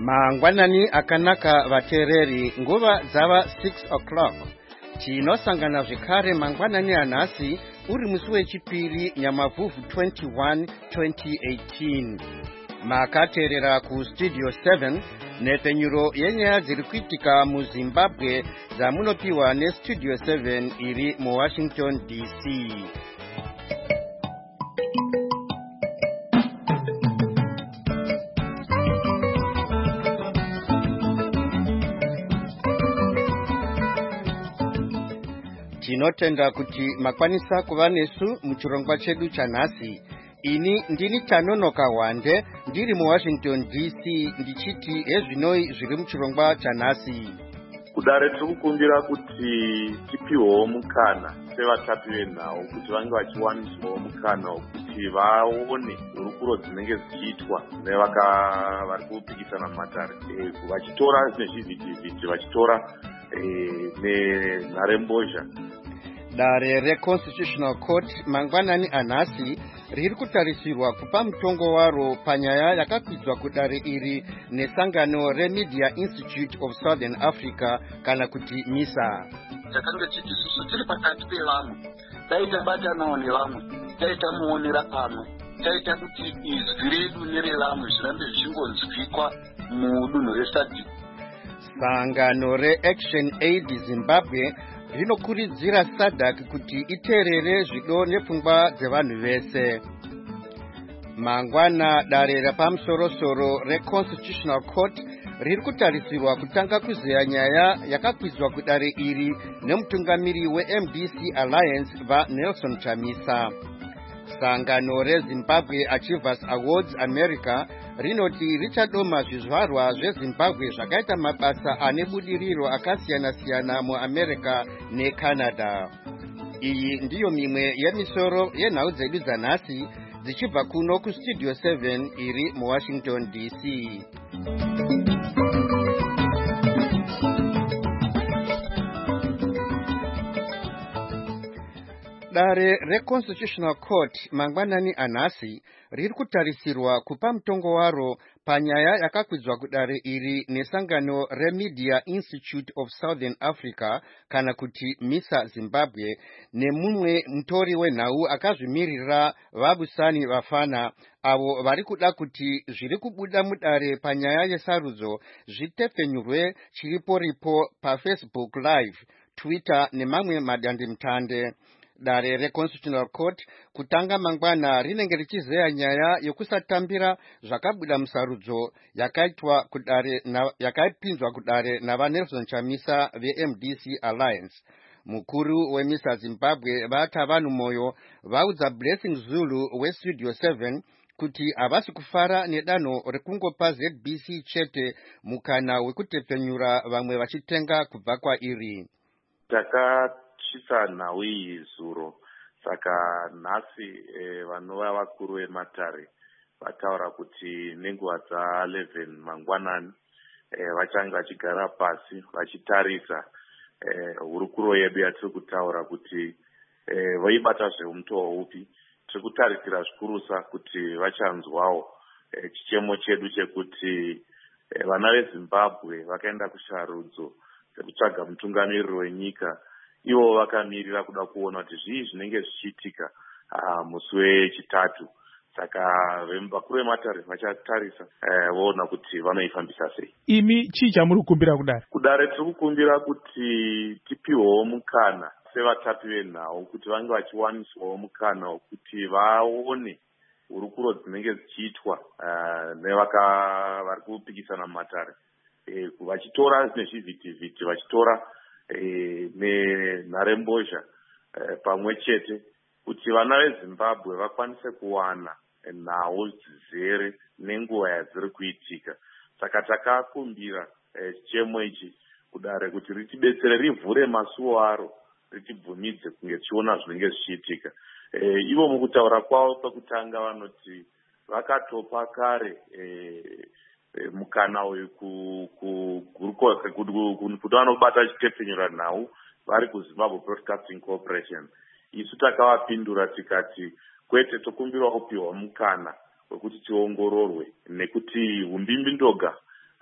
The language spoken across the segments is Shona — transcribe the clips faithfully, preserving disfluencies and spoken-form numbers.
Mangwanani akanaka vatereri nguva dzava six o'clock. Tinosangana zvekare mangwanani anhasi uri musi wechipiri Nyamavhuvhu twenty-one twenty eighteen. Makateerera ku studio seven nepfenyuro yenyaya dziri kuitika muZimbabwe dzamunopiwa nestudio seven iri muWashington D C. Tinotenda kuti makwanisa kuva nesu muchirongwa chedu chanhasi. Ini ndini Tanonoka Wande ndiri muWashington D C ndichiti hezvinoi zviri muchirongwa chanhasi. Kudare tiri kukumbira kuti tipiwewo mukana sevatapi venhau kuti vange vachiwaniswawo mukana kuti vaone hurukuro dzinenge dzichiitwa nevaka vari kupikisana mumatare vachitora nezvivhitivhiti vachitora nenharembozha. Dare reConstitutional Court mangwanani anhasi riri kutarisirwa kupa mutongo waro panyaya yakakwidzwa kudare iri nesangano reMedia Institute of Southern Africa kana kuti MISA. Takanga chiti susu tiri pakati pevamwe, taita batanawo nevamwe, taita muonera pamwe, taita kuti izwi redu nerevamwe zvirambe zvichingonzwikwa mudunhu reSADC. Sangano reAction Aid Zimbabwe rinokurudzira SADC kuti iteerere zvido nepfungwa dzevanhu vese. Mangwana dare rapamusorosoro reConstitutional Court riri kutarisirwa kutanga kuzeya nyaya yakakwidzwa kudare iri nemutungamiri weM D C Alliance vaNelson Chamisa. Sangano reZimbabwe Achievers Awards America rinoti richadoma zvizvarwa zveZimbabwe zvakaita mabasa ane budiriro akasiyana-siyana muAmerica neCanada. Iyi ndiyo mimwe yemisoro yenhau dzedu dzanhasi dzichibva kuno kustudio seven iri muWashington D C. Dare reConstitutional Court mangwanani anhasi riri kutarisirwa kupa mutongo waro panyaya yakakwidzwa kudare iri nesangano reMedia Institute of Southern Africa kana kuti MISA Zimbabwe nemumwe mutori wenhau akazvimirira Vabusani Vafana avo vari kuda kuti zviri kubuda mudare panyaya yesarudzo zvitepfenyurwe chiripo ripo paFacebook Live, Twitter nemamwe madandemutande. Dare reConstitutional Court kutanga mangwana rinenge richizeya nyaya yokusatambira zvakabuda musarudzo yakaitwa kudare na, yakaipinzwa kudare navaNelson Chamisa veM D C Alliance. Mukuru weMISA Zimbabwe vata vanhu moyo vaudza Blessing Zulu westudio seven kuti havasi kufara nedanho rekungopa Z B C chete mukana wekutepfenyura vamwe vachitenga kubva kwairi. Taka chisa nhau iyi zuro saka nhasi e, vanova vakuru vematare vataura kuti nenguva dza eleven mangwanani e, vachange vachigara pasi vachitarisa e, hurukuro yedu yatiri kutaura kuti e, voibata zvemutoo upi. Tiri kutarisira zvikurusa kuti vachanzwawo e, chichemo chedu chekuti e, vana veZimbabwe vakaenda kusarudzo dzekutsvaga mutungamiriri wenyika. Ivo vakamirira kuda kuona kuti zvii zvinenge zvichiitika uh, musi wechitatu. Saka vakuru vematare vachatarisa uh, voona kuti vanoifambisa sei. Imi chii chamuri kukumbira kudare? Kudare tiri kukumbira kuti tipiwewo mukana sevatapi venhau kuti vange vachiwaniswawo mukana wekuti vaone hurukuro dzinenge dzichiitwa uh, nevaka vari kupikisana mumatare e, vachitora nezvivhitivhiti vachitora E, nenharembozha e, pamwe chete kuti vana veZimbabwe vakwanise kuwana nhau dzizere nenguva yadziri kuitika. Saka takakumbira e, chichemo ichi kudare kuti ritibetsere rivhure masuo aro ritibvumidze kunge tichiona zvinenge zvichiitika. E, ivo mukutaura kwavo pekutanga vanoti vakatopa kare e, mukana uyu kuti vanobata chitepfenyura nhau vari kuZimbabwe Broadcasting Corporation. Isu takavapindura tikati kwete, tokumbira kupiwa mukana wekuti tiongororwe nekuti umbimbi ndoga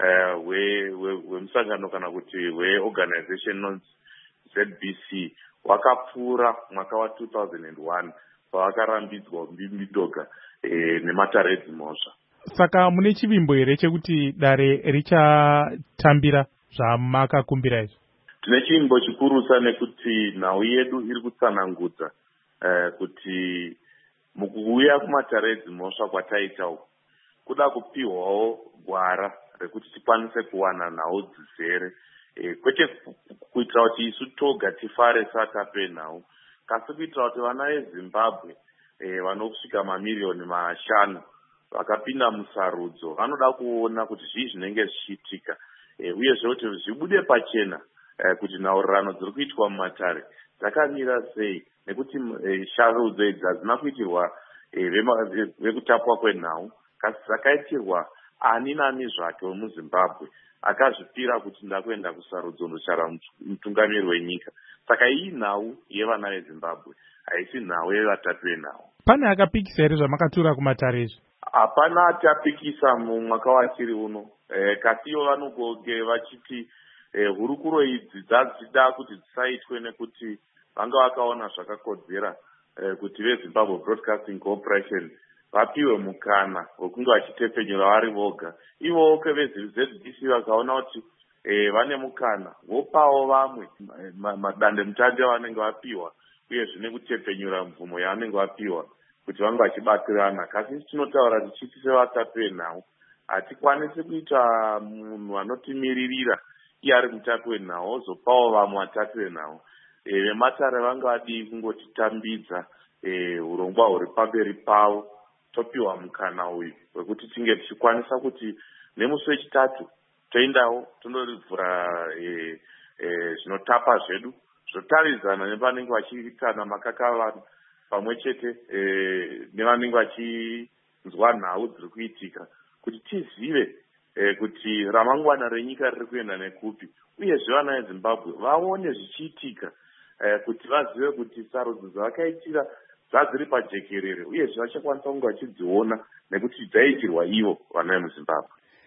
uh, wemusangano kana kuti weorganization inonzi Z B C wakapfuura mwaka wa two thousand one pavakarambidzwa midhoga eh, nematare edzimhosva. Saka mune chivimbo here chekuti dare richatambira zvamakakumbira izvo? Tine chivimbo chikurusa nekuti nhau yedu iri kutsanangudza uh, kuti mukuuya kumatare edzimhosva kwataita uku kuda kupihwawo gwara rekuti tikwanise kuwana nhau dzizere, e, kwete kuitira kuti isu toga tifare satape nhau, kasi kuitira kuti vana veZimbabwe e, vanosvika mamiliyoni mashanu vakapinda musarudzo vanoda kuona kuti zvii zvinenge zvichiitika, e, uyezve kuti zvibude pachena e, kuti nhaurirano dziri kuitwa mumatare dzakamira sei, nekuti e, sarudzo idzi hadzina kuitirwa e, vekutapwa kwenhau, kasi dzakaitirwa ani nani zvake wemuZimbabwe akazvipira kuti ndakuenda kusarudzo ndochara mutungamiri wenyika. Saka iyi nhau yevana veZimbabwe haisi nhau yevatatu venhau. Pane akapikisa here zvamakatura kumatare izvi? Hapana atapikisa mumwaka wachiri uno, e, kasi ivo vanogoge vachiti e, hurukuro idzi dzadzida kuti dzisaitwe nekuti vanga vakaona zvakakodzera e, kuti veZimbabwe Broadcasting Corporation vapiwe mukana wekunge vachitepfenyura vari voga. Ivo ke veZ B C vakaona kuti e, vane mukana vopawo vamwe madande mutande avanenge vapiwa uye zvine kutepfenyura mvumo yavanenge vapiwa kuti vange vachibatsirana. Kasi isi tinotaura tichiti sevatatu venhau hatikwanisi kuita munhu anotimiririra iye ari mutatu wenhau ozopawo vamwe vatatu venhau. E, vematare vanga vadii kungotitambidza e, urongwa huri pamberi pavo, topiwa mukana uyu wekuti tinge tichikwanisa kuti nemusi wechitatu toendawo tondorivhura e, e, zvinotapa zvedu zvotaridzana nevanenge vachiitana makakavana pamwe chete e, nevanenge vachinzwa nhau dziri kuitika, kuti tizive e, kuti ramangwana renyika riri kuenda nekupi, uyezve vana veZimbabwe vaone zvichiitika e, kuti vazive kuti sarudzo dzavakaitira dzadziri pajekerere uyezve vachakwanisa kunge vachidziona nekuti dzaitirwa ivo vana vemuZimbabwe.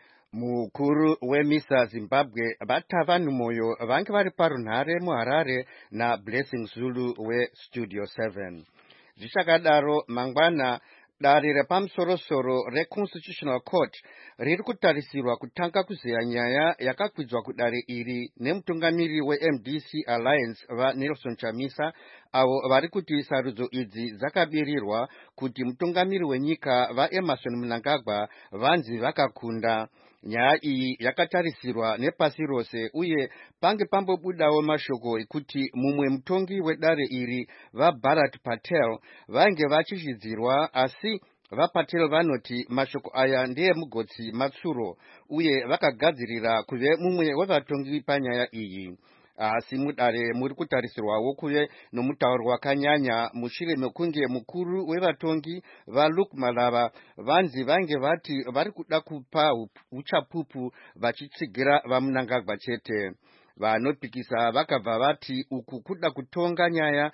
Mukuru weMISA Zimbabwe Batavanhu Moyo vange vari parunhare muHarare naBlessing Zulu weStudio seven. Zvichakadaro mangwana dare repamusorosoro reConstitutional Court riri kutarisirwa kutanga kuzeya nyaya yakakwidzwa kudare iri nemutungamiri weM D C Alliance vaNelson Chamisa avo vari kuti sarudzo idzi dzakabirirwa kuti mutungamiri wenyika vaEmerson Mnangagwa vanzi vakakunda. Nyaya iyi yakatarisirwa nepasi rose uye pange pambobudawo mashoko ekuti mumwe mutongi wedare iri vaBharat Patel vange vachizvidzirwa, asi vaPatel vanoti mashoko aya ndeemugotsi matsuro uye vakagadzirira kuve mumwe wevatongi panyaya iyi. Asi mudare muri kutarisirwawo kuve nomutauro wakanyanya mushure mekunge mukuru wevatongi vaLuke Malava vanzi vange vati vari kuda kupa uchapupu vachitsigira vaMnangagwa chete. Vanopikisa vakabva vati uku kuda kutonga nyaya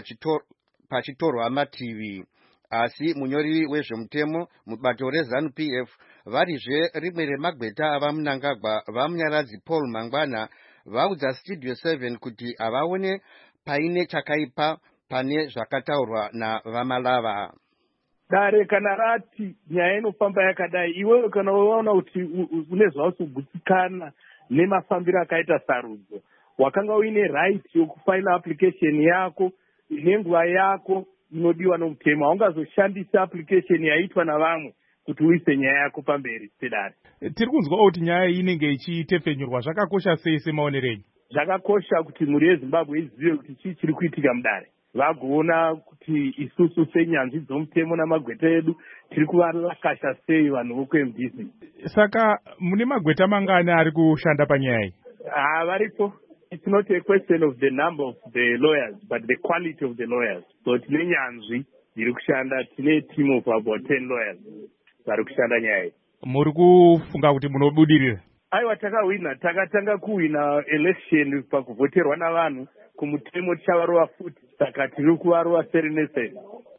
pachitorwa mativi. Asi munyori wezvemutemo mubato reZANU P F varizve rimwe remagweta avaMnangagwa vamunyaradzi Paul Mangwana vaudza Studio seven kuti avaone paine chakaipa pane zvakataurwa navaMalava. Dare kana rati nyaya inofamba yakadai, iwewe kana uona kuti une zvawasogutsikana nemafambiro akaita sarudzo, wakanga uine right yokufaila application yako nenguva yako inodiwa nomutemo, haungazoshandisa application yaitwa navamwe kuti uise nyaya yako pamberi sedare. Tiri kunzwa kuti nyaya iyi inenge ichitepfenyurwa, zvakakosha sei semaonero enyu? Zvakakosha kuti mhuri yeZimbabwe izive kuti chii chiri kuitika mudare, vagoona kuti isusu senyanzvi dzomutemo namagweta edu tiri kuvalakasha sei vanhu vokweM D C. Saka mune magweta mangani ari kushanda panyaya iyi? Ah, varipo. It's not a question of the number of the lawyers, but the quality of the lawyers. So tine nyanzvi dziri kushanda, tine team of about ten lawyers vari kushanda nyaya iyi. Muri kufunga kuti munobudirira? Aiwa, takawina, takatanga kuwina election pakuvhoterwa navanhu, kumutemo tichavarova futi, saka tiri kuvarova serenese.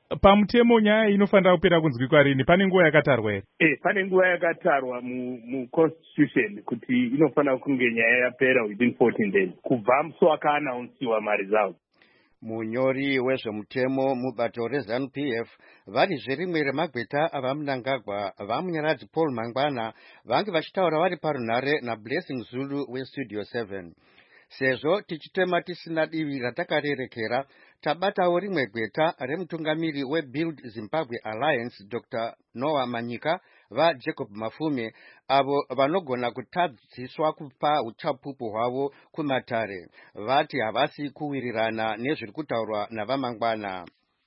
pamutemo nyaya inofanira kupera kunzwikwa rini? Pane nguva yakatarwa here? Eh, pane nguva yakatarwa muconstitution kuti inofanira kunge nyaya yapera within fourteen days kubva musi wakaanaunsiwa maresults. Munyori wezvemutemo mubato reZANU P F varizve rimwe remagweta ava Mnangagwa vamunyaradzi Paul Mangwana vange vachitaura vari parunhare naBlessing Zulu weStudio seven. Sezvo tichitema tisina divi ratakarerekera, tabatawo rimwe gweta remutungamiri weBuild Zimbabwe Alliance Doctor Noah Manyika vaJacob Mafume avo vanogona kutadziswa kupa uchapupu hwavo kumatare. Vati havasi kuwirirana nezviri kutaurwa navaMangwana.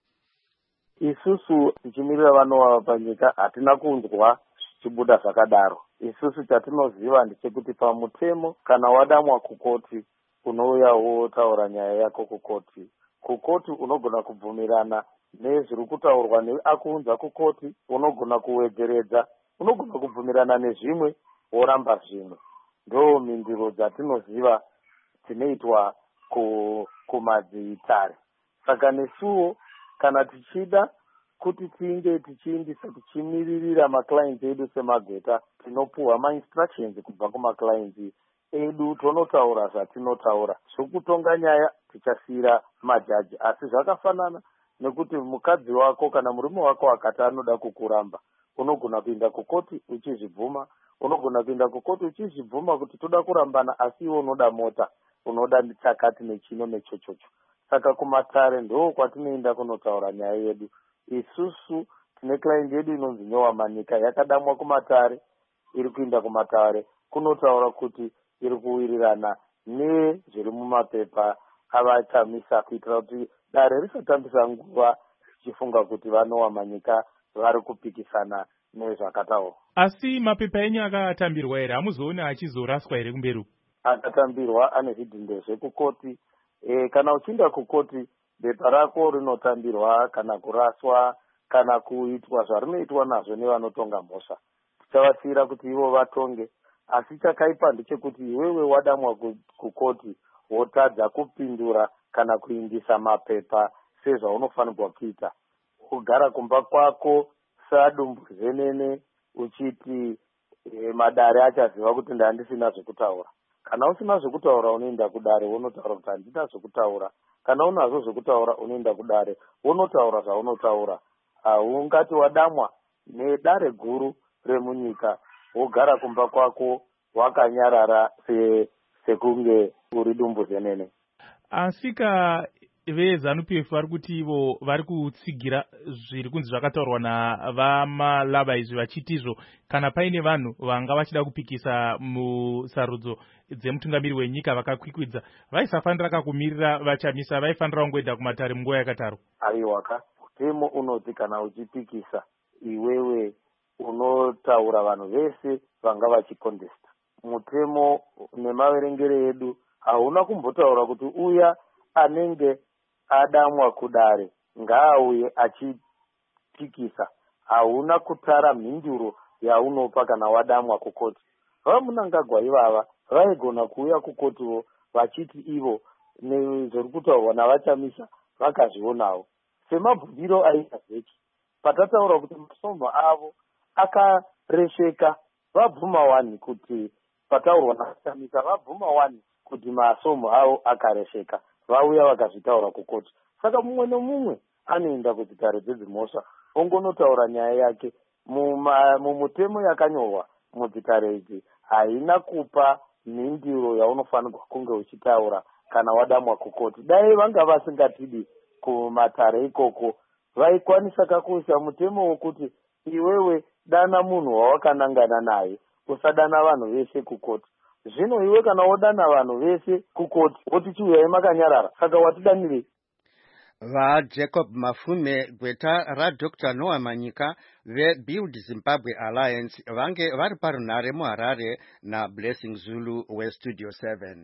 Isusu tichimirira vanova panyika hatina kunzwa chibuda zvakadaro. Isusu chatinoziva ndechekuti pamutemo kana wadamwa kukoti unouya wotaura nyaya yako kukoti. Kukoti unogona kubvumirana nezviri kutaurwa neakuunza kukoti, unogona kuwedzeredza, unogona kubvumirana nezvimwe woramba zvimwe. Ndo mindiro dzatinoziva dzinoitwa kumadzitare. Saka nesuwo kana tichida kuti tinge tichiindisa tichimiririra maclients edu semagweta, tinopuwa ma-instructions kubva kuma-clients edu, tonotaura zvatinotaura. Zvokutonga nyaya tichasiyira majaji, asi zvakafanana nekuti mukadzi wako kana murume wako akati anoda kukuramba, unogona kuenda kukoti uchizvibvuma, unogona kuenda kukoti uchizvibvuma kuti toda kurambana, asi iwe unoda mota, unoda chakati nechino nechochocho. Saka kumatare ndo kwatinoenda kunotaura nyaya yedu. Isusu tine client yedu inonzi Noah Manyika yakadamwa kumatare, iri kuenda kumatare kunotaura kuti iri kuwirirana nezviri mumapepa avachamisa kuitira kuti dare risatambisa nguva richifunga kuti vaNoah Manyika vari kupikisana nezvakataurwa. Asi mapepa enyu akatambirwa here? Hamuzoona achizoraswa here kumberi? Akatambirwa, ane zvidhindo zvekukoti. E, kana uchinda kukoti bepa rako rinotambirwa kana kuraswa kana kuitwa zvarinoitwa nazvo nevanotonga mhosva. Tichavasiyira kuti ivo vatonge, asi chakaipa ndechekuti iwewe wadamwa kukoti wotadza kupindura kana kuindisa mapepa sezvaunofanirwa kuita. Kugara kumba kwako sadumbuzenene uchiti e, madare achaziva kuti ndandisina zvekutaura. Kana usina zvekutaura unoenda kudare unotaura kuti handina zvekutaura. Kana unazvo zvekutaura unoenda kudare unotaura zvaunotaura. Ungati wadamwa nedare guru remunyika wogara kumba kwako wakanyarara se, sekunge uri dumbuzenene. Asika veZANU P F vari kuti ivo vari kutsigira zviri kunzi zvakataurwa navaMalava izvi vachiti izvo kana paine vanhu vanga vachida kupikisa musarudzo dzemutungamiri wenyika vakakwikwidza, vaisafanira kakumirira vachamisa, vaifanira kungoenda kumatare munguva yakatarwa. Aiwaka, mutemo unoti kana uchipikisa iwewe unotaura vanhu vese vanga vachikondesta. Mutemo nemaverengere edu hauna kumbotaura kuti uya anenge adamwa kudare ngaauye achipikisa. Hauna kutara mhinduro yaunopa kana wadamwa kukoti. VaMnangagwa ivava vaigona kuuya kukotiwo vachiti ivo nezviri kutaurwa navachamisa vakazvionawo. Semabvundiro aita vheki patataura kuti masombo avo akaresheka, vabvuma wani kuti pataurwa navachamisa vabvuma wani kuti masombo avo akaresheka, vauya vakazvitaura kukoti. Saka mumwe nomumwe anoenda kudzitare dzedzimhosva ongonotaura nyaya yake. Mumutemo yakanyorwa mudzitare idzi haina kupa mhinduro yaunofanirwa kunge uchitaura kana wadamwa kukoti. Dai vanga vasingatidi kumatare ikoko vaikwanisa kakuisa mutemo wokuti iwewe dana munhu wawakanangana naye, usadana vanhu vese kukoti. Zvino iwe kana wodana vanhu vese kukoti woti chiuyai makanyarara, saka watidanirei? VaJacob Mafume gweta raDoctor Noah Manyika veBuild Zimbabwe Alliance vange vari parunhare muHarare naBlessing Zulu weStudio seven.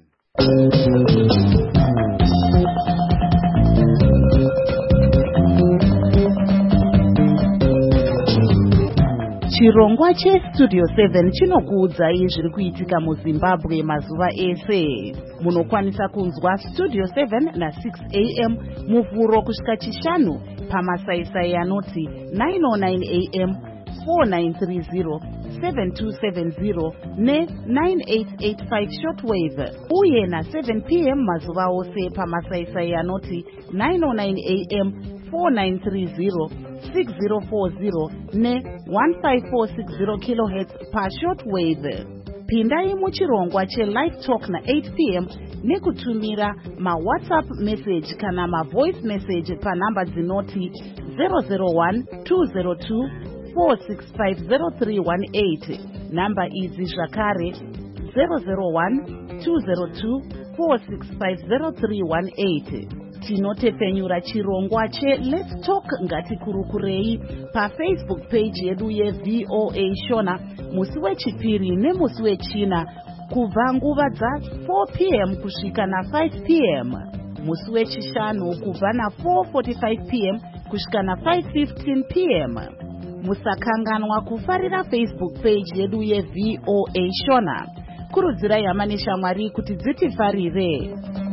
Chirongwa cheStudio seven chinokuudzai zviri kuitika muZimbabwe mazuva ese. Munokwanisa kunzwa Studio seven na six a m muvhuro kusvika chishanu pamasaisai anoti nine oh nine a m four nine three zero seven two seven zero ne nine eight eight five shortwave uye na seven p m mazuva ose pamasaisai anoti nine oh nine a m four nine three zero six zero four zero ne one five four six zero kilohertz pa shortwave. Pindai muchirongwa che live talk na eight p m nekutumira ma WhatsApp message kana ma voice message pa namba dzinoti zero zero one two zero two four six five zero three one eight. Namba idzi zvakare zero zero one two zero two four six five zero three one eight. Tinotepfenyura chirongwa che Let's Talk ngatikurukurei pa Facebook page yedu ye V O A Shona musi wechipiri nemusi wechina kubva nguva dza four p m kusvika na five p m. Musi wechishanu kubva na four forty-five p m kusvika na five fifteen p m. Musakanganwa kufarira Facebook page yedu ye V O A Shona. Kurudzirai hama neshamwari kuti dzitifarire.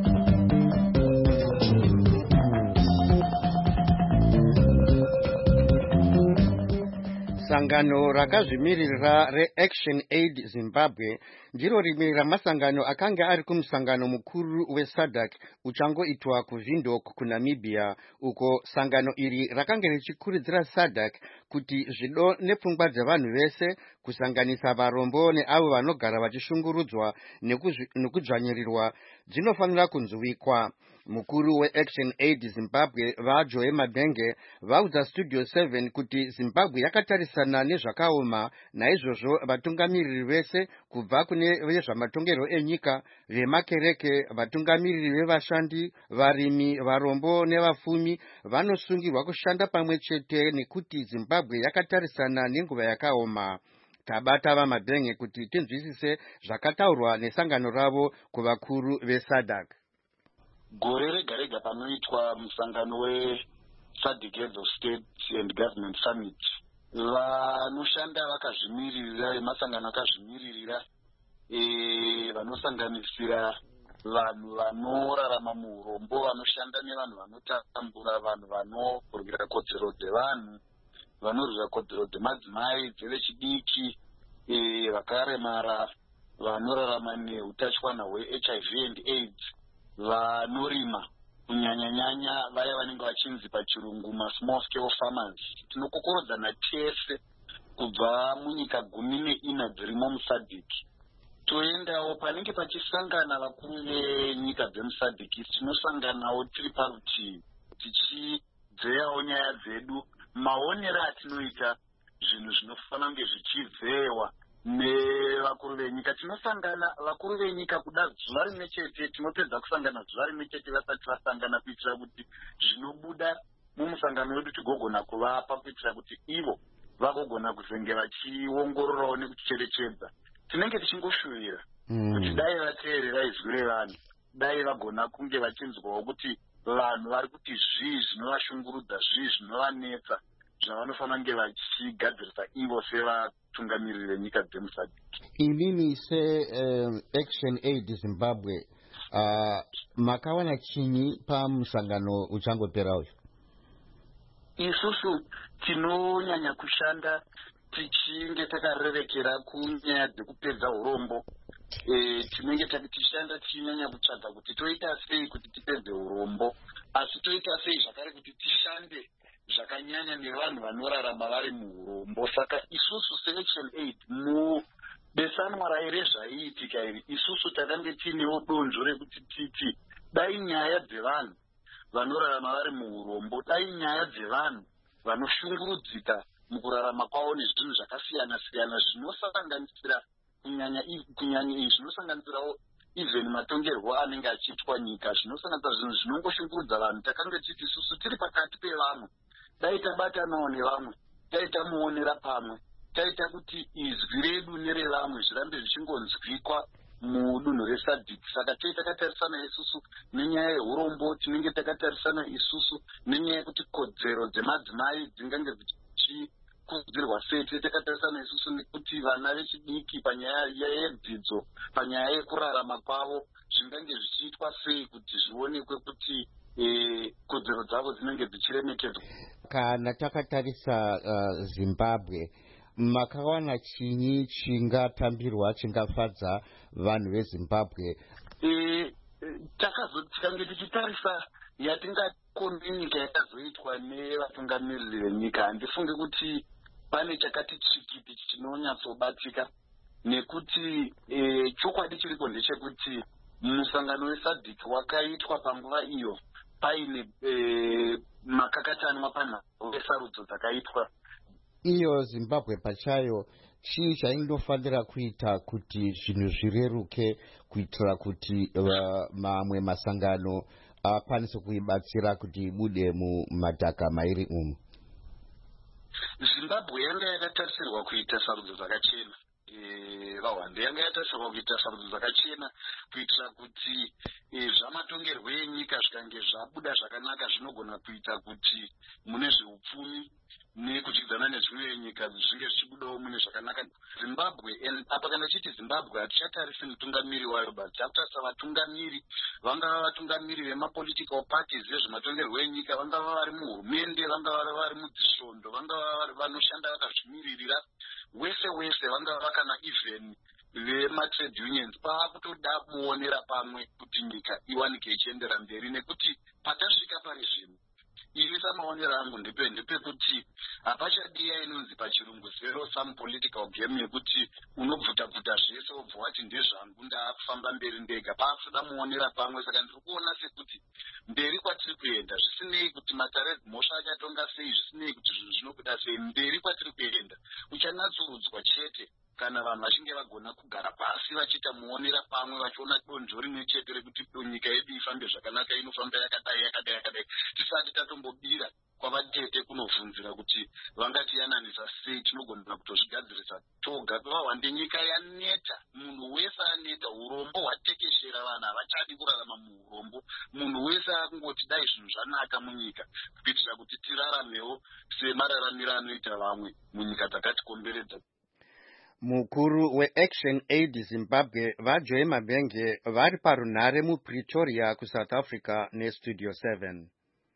Sangano rakazvimirira reAction Aid Zimbabwe ndiro rimwe ramasangano akanga ari kumusangano mukuru weSADC uchangoitwa kuVindhoek kuNamibia, uko sangano iri rakanga richikurudzira SADC kuti zvido nepfungwa dzevanhu vese kusanganisa varombo neavo vanogara vachishungurudzwa nekudzvanyirirwa dzinofanira kunzwikwa. Mukuru weAction Aid Zimbabwe vaJoe Madenge vaudza Studio seven kuti Zimbabwe yakatarisana nezvakaoma, naizvozvo vatungamiriri vese kubva kune vezvamatongero enyika, vemakereke, vatungamiriri vevashandi, varimi, varombo nevafumi vanosungirwa kushanda pamwe chete nekuti Zimbabwe yakatarisana nenguva yakaoma. Tabata vaMadenge kuti tinzwisise zvakataurwa nesangano ravo kuvakuru veSADC. Gore rega rega panoitwa musangano weSADC Heads of State and Government Summit, vanoshanda vakazvimiririra vemasangano akazvimiririra vanosanganisira vanhu vanorarama muurombo, vanoshanda nevanhu vanotambura vanhu, vanorwira kodzero dzevanhu, vanorwira kodzero dzemadzimai, dzevechidiki, vakaremara, vanorarama neutachiwana hwe-H I V and AIDS, vanorima kunyanya-nyanya vaya vanenge vachinzi pachirungu ma-small scale farmers. Tinokokorodzana tese kubva munyika gumi neina dzirimo muSADC. Toendawo panenge pachisangana vakuru venyika dzemuSADC, tinosanganawo tiri parutivi tichidzeyawo nyaya dzedu, maonero atinoita zvinhu zvinofanira kunge zvichidzeyewa nevakuru venyika. Tinosangana vakuru venyika kuda zuva rimwe chete, tinopedza kusangana zuva rimwe chete vasati vasangana, kuitira kuti zvinobuda mumusangano wedu tigogona kuvapa, kuitira kuti ivo vagogona kuzenge vachiongororawo nekucherechedza. Tinenge tichingoshuvira kuti dai vateerera izwi revanhu, dai vagona kunge vachinzwawo kuti vanhu vari kuti zvii zvinovashungurudza, zvii zvinovanetsa, zvavanofanira kunge vachigadzirisa ivo sevatungamiriri venyika dzemuSADC. Imimi seAction Aid Zimbabwe, uh, makawana chinyi pamusangano uchangopera uyu? Isusu tinonyanya kushanda tichinge takarerekera kunyaya dzekupedza urombo. E, tinenge tichishanda tichinyanya kutsvaga kuti toita sei kuti tipedze urombo, asi toita sei zvakare kuti tishande zvakanyanya nevanhu vanorarama vari muurombo. Saka isusu seAction Aid mubesanwa raire zvaiitika iri, isusu takange tinewo donzvo rekuti titi dai nyaya dzevanhu vanorarama vari muurombo, dai nyaya dzevanhu vanoshungurudzika mukurarama kwavo nezvinhu zvakasiyana siyana zvinosanganisira kunyanya kunyanya zvinosanganisirawo even matongerwo anenge achiitwa nyika, zvinosanganisira zvinhu zvinongoshungurudza vanhu. Takange titi isusu tiri pakati pevanhu, dai tabatanawo nevamwe, dai tamuonera pamwe, taita kuti izwi redu nerevamwe zvirambe zvichingonzwikwa mudunhu reSADC. Saka tei takatarisana isusu nenyaya yeurombo, tinenge takatarisana isusu nenyaya yekuti kodzero dzemadzimai dzingange dzichikurudzirwa sei, tei takatarisana isusu nekuti vana vechidiki panyaya yedzidzo, panyaya yekurarama kwavo zvingange zvichiitwa sei kuti zvionekwe kuti kodzero dzavo dzinenge dzichiremekedzwa. Kana takatarisa uh, Zimbabwe, makawana chinyi chingatambirwa chingafadza vanhu veZimbabwe? E, takazotikange tichitarisa yatingakone nyika yakazoitwa nevatungamiriri venyika, handifunge kuti pane chakati chikiti chinonyatsobatsika, nekuti e, chokwadi chiripo ndechekuti musangano wesadhiki wakaitwa panguva iyo paine e, makakatanwa panhau yesarudzo dzakaitwa. Iyo Zimbabwe pachayo chii chainofanira kuita kuti zvinhu zvireruke, kuitira kuti uh, mamwe masangano akwanise uh, kuibatsira kuti ibude mumadhaka mairi umu? Zimbabwe yanga yakatarisirwa kuita sarudzo dzakachena. E, vahwande yanga yatarisirwa kuita sarudzo dzakachena kuitira kuti e, zvamatongerwo enyika zvikange zvabuda zvakanaka zvinogona kuita kuti mune zveupfumi nekudyidzana nezvimwe nyika zvinge zvichibudawo mune zvakanaka. Zimbabwe, apa kana chiti Zimbabwe hatichatarisi mutungamiri wayo basi, takutarisa vatungamiri, vangava vatungamiri vemapolitical parties vezvematongerwo enyika, vangava vari muhurumende, vangava vari mudzisvondo, vangava vari vanoshanda vakazvimiririra, wese wese vangava kana even vematrade unions, paakutoda muonera pamwe kuti nyika iwanike ichiendera mberi, nekuti patasvika pari zvino ini samaonera angu ndepe ndepekuti hapachadiya inonzi pachirungu zero sum political game yekuti unobvuta-bvuta zvese wobva wati ndezvangu ndaakufamba mberi ndega. Paakutoda muonera pamwe. Saka ndiri kuona sekuti mberi kwatiri kuenda, zvisinei kuti matare mhosva achatonga sei, zvisinei kuti zvinhu zvinobuda sei, mberi kwatiri kuenda uchanatsurudzwa chete kana vanhu vachinge vagona kugara pasi vachiita muonera pamwe, vachiona donzvo rimwe chete rekuti nyika yedu ifambe zvakanaka, inofamba yakadai yakadai yakadai, tisati tatombobira kwavatete kunobvunzira kuti vangatiyananisa sei, tinogona kutozvigadzirisa toga. Vahwande nyika yaneta, munhu wese aneta, urombo hwatekeshera, vanhu havachadi kurarama muurombo, munhu wese akungoti dai zvinhu zvanaka munyika, kuitira kuti tiraramewo semararamiro anoita vamwe munyika dzakatikomberedza. Mukuru weAction Aid Zimbabwe vaJoy Mabenge vari parunhare muPretoria kuSouth Africa neStudio seven.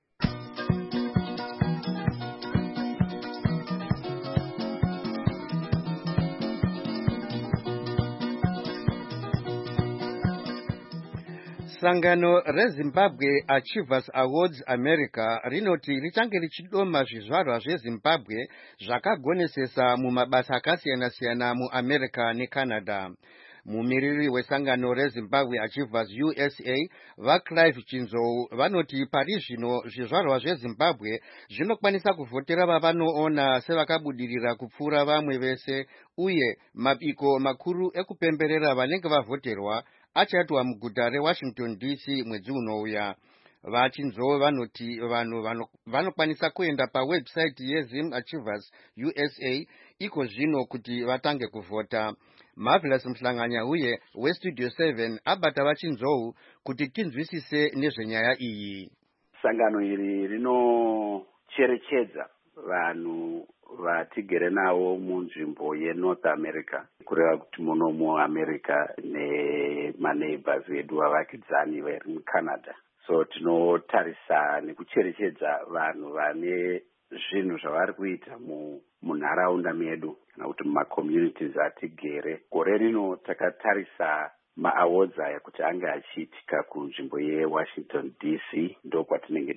Sangano reZimbabwe Achievers Awards America rinoti richange richidoma zvizvarwa zveZimbabwe zvakagonesesa mumabasa akasiyana-siyana muAmerica neCanada. Mumiriri wesangano reZimbabwe Achievers U S A vaClive Chinzou vanoti pari zvino zvizvarwa zveZimbabwe zvinokwanisa kuvhotera vavanoona sevakabudirira kupfuura vamwe vese, uye mabiko makuru ekupemberera vanenge vavhoterwa achaitwa muguta reWashington D C mwedzi unouya. VaChinzou vanoti vanhu vanokwanisa kuenda pawebsite yeZim Achievers U S A iko zvino kuti vatange kuvhota. Marvelous Mhlanganya uye weStudio seven abata vaChinzou kuti tinzwisise nezvenyaya iyi. Sangano iri rinocherechedza vanhu vatigere navo munzvimbo yeNorth America, kureva kuti muno muAmerica nemaneighbors vedu vavakidzani vari muCanada. So tinotarisa nekucherechedza vanhu vane zvinhu zvavari kuita munharaunda medu kana kuti mumacommunities atigere. Gore rino takatarisa maawards aya kuti ange achiitika kunzvimbo yeWashington D C, ndokwatinenge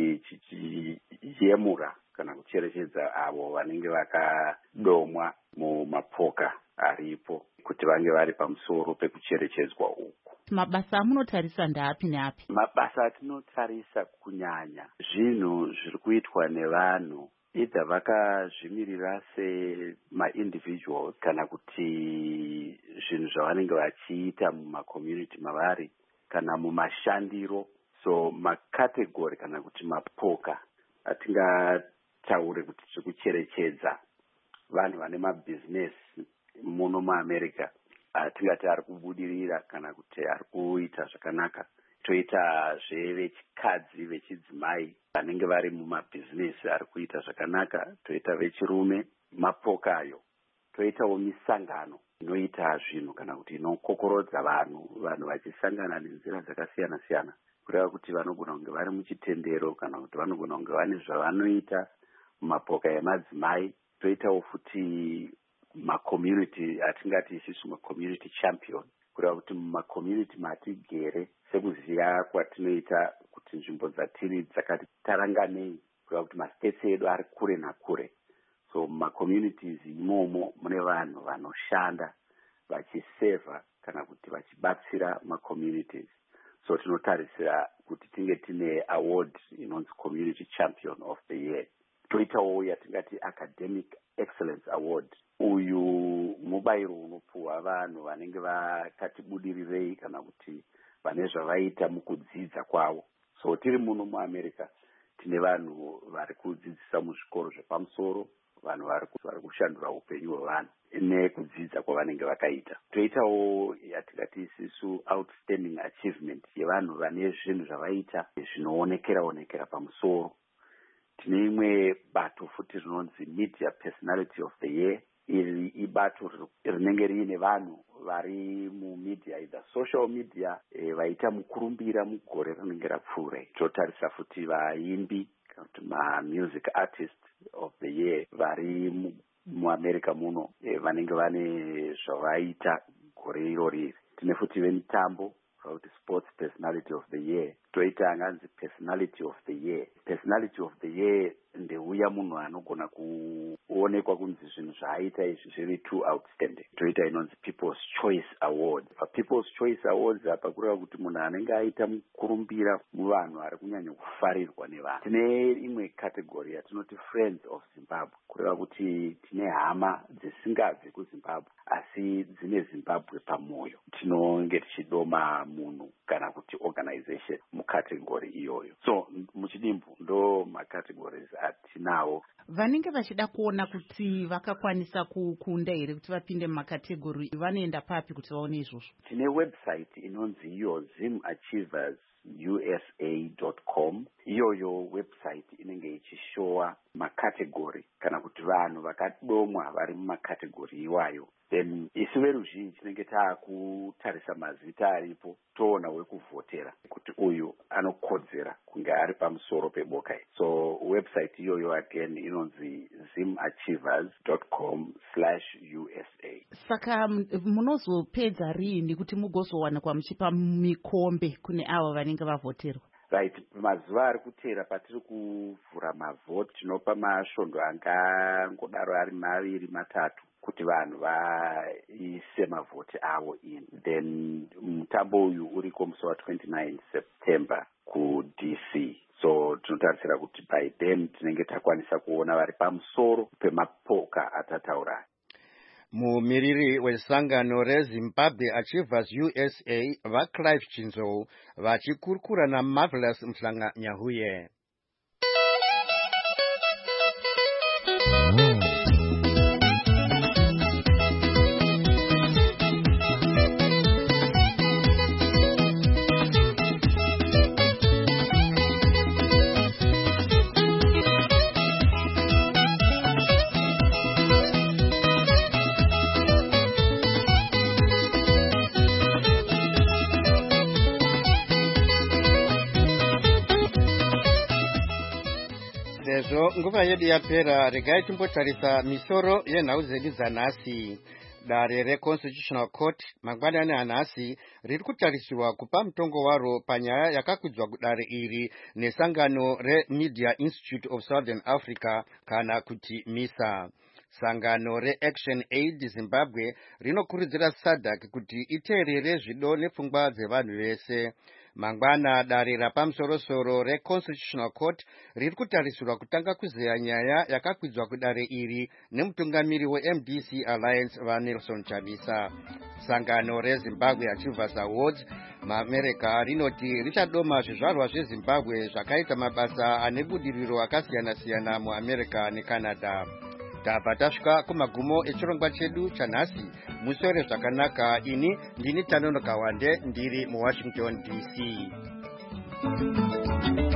tichiyemura kana kucherechedza avo vanenge vakadomwa mumapoka aripo kuti vange vari pamusoro pekucherechedzwa uku. Mabasa amunotarisa ndaapi neapi? Mabasa atinotarisa kunyanya zvinhu zviri kuitwa nevanhu, idha vakazvimirira sema-individuals kana kuti zvinhu zvavanenge vachiita mumacommunity mavari kana mumashandiro. So makategori kana kuti mapoka atingataure kuti tiri kucherechedza vanhu vane mabhizinesi muno muAmerica, atingati ari kubudirira kana kuti ari kuita zvakanaka. Toita zvevechikadzi vechidzimai vanenge vari mumabhizinesi ari kuita zvakanaka, toita vechirume mapoka ayo, toitawo misangano inoita zvinhu kana kuti inokokorodza vanhu vanhu vachisangana nenzira dzakasiyana siyana, kureva kuti vanogona kunge vari muchitendero kana kuti vanogona kunge vane zvavanoita mumapoka emadzimai. Toitawo futi macommunity atingati isusu macommunity champion, kureva kuti mumakommunity matigere sekuziva kwatinoita kuti nzvimbo dzatiri dzakati taranganei, kureva kuti mastates edu ari kure nakure. So mumakommunities imomo mune vanhu vanoshanda vachiseva kana kuti vachibatsira macommunities. So tinotarisira kuti tinge tine award inonzi community champion of the year. Toitawo yatingati academic excellence award. Uyu mubairo unopuwa vanhu vanenge vakati budirirei kana kuti vane zvavaita mukudzidza kwavo. So tiri muno muAmerica tine vanhu vari kudzidzisa muzvikoro zvepamusoro, vanhu vari kushandura upenyu hwevanhu nekudzidza kwavanenge vakaita. Toitawo yatingati isusu outstanding achievement yevanhu vane zvinhu zvavaita zvinoonekera onekera pamusoro. Tine imwe bato futi rinonzi media personality of the year. Iri ibato rinenge riine vanhu vari mumedia, either social media, e, vaita mukurumbira mugore rinenge rapfuura. Totarisa futi vaimbi kana kuti ma-music artist of the year vari muAmerica muno, e, vanenge vane zvavaita gore irori. Tine futi vemitambo kuti sports personality of the year. Toita anganzi personality of the year. Personality of the year ndeuya munhu anogona kuonekwa kunzi zvinhu zvaaita izvi zviri too outstanding. Toita inonzi People's Choice Award. Pa People's Choice Awards apa kureva kuti munhu anenge aita mukurumbira muvanhu ari kunyanya kufarirwa nevanhu. Tine imwe category yatinoti Friends of Zimbabwe, kureva kuti tine hama dzisingabve kuZimbabwe asi dzine Zimbabwe pamwoyo. Tinonge tichidoma munhu kana kuti organization mukategori iyoyo. So muchidimbu ndo macategories atinawo. Vanenge vachida kuona kuti vakakwanisa kukunda here kuti vapinde mumakategori vanoenda papi kuti vaone izvozvo? Tine website inonzi iyo zim achievers u s a dot com. Iyoyo website inenge ichishowa makategori kana kuti vanhu vakadomwa vari mumakategori iwayo. Then isu veruzhinji tinenge taakutarisa mazita aripo, toona wekuvhotera kuti uyu anokodzera kunge ari pamusoro peboka. So website iyoyo again inonzi zim achievers dot com slash u s a. Saka munozopedza rini kuti mugozowanikwa muchipa mikombe kune avo vanenge vavhoterwa? Right, mazuva ari kutera patiri kuvhura mavhoti tinopa masvondo angangodaro ari maviri matatu kuti vanhu vaise mavhoti avo in. Then mutambo uyu uriko musi wa twenty-nine September ku-D C. So tinotarisira kuti by then tinenge takwanisa kuona vari pamusoro pemapoka atataura. Mumiriri wesangano reZimbabwe Achievers U S A vaClive Chinzou vachikurukura naMarvelous Mhlanga-Nyahuye. Sezvo nguva yedu yapera, regai timbotarisa misoro yenhau dzedu dzanhasi. Dare reConstitutional Court mangwanani anhasi riri kutarisirwa kupa mutongo waro panyaya yakakwidzwa kudare iri nesangano reMedia Institute of Southern Africa kana kuti MISA. Sangano reAction Aid Zimbabwe rinokurudzira SADC kuti iteerere zvido nepfungwa dzevanhu vese. Mangwana dare rapamusoro-soro reConstitutional Court riri kutarisirwa kutanga kuzeya nyaya yakakwidzwa kudare iri nemutungamiri weM D C Alliance vaNelson Chamisa. Sangano reZimbabwe Achievers Awards muAmerica rinoti richadoma zvizvarwa zveZimbabwe zvakaita mabasa anebudiriro akasiyana-siyana muAmerica neCanada. Tabva tasvika kumagumo echirongwa chedu chanhasi. Musore zvakanaka. Ini ndini Tanono Kawande ndiri muWashington D C.